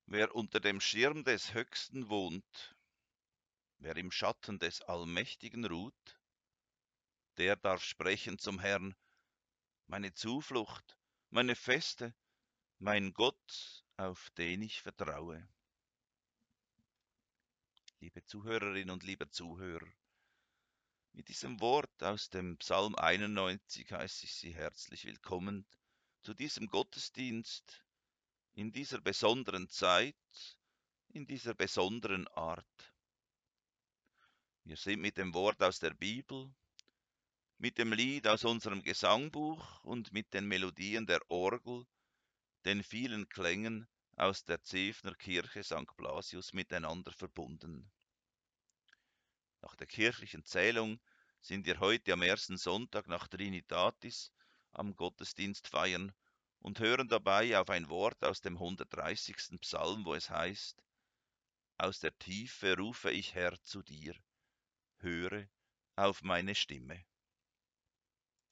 Wer unter dem Schirm des Höchsten wohnt, wer im Schatten des Allmächtigen ruht, der darf sprechen zum Herrn: Meine Zuflucht, meine Feste, mein Gott, auf den ich vertraue. Liebe Zuhörerinnen und liebe Zuhörer, mit diesem Wort aus dem Psalm 91 heiße ich Sie herzlich willkommen zu diesem Gottesdienst in dieser besonderen Zeit, in dieser besonderen Art. Wir sind mit dem Wort aus der Bibel, mit dem Lied aus unserem Gesangbuch und mit den Melodien der Orgel, den vielen Klängen aus der Zevner Kirche St. Blasius miteinander verbunden. Nach der kirchlichen Zählung sind wir heute am ersten Sonntag nach Trinitatis am Gottesdienst feiern und hören dabei auf ein Wort aus dem 130. Psalm, wo es heißt: Aus der Tiefe rufe ich, Herr, zu dir, höre auf meine Stimme.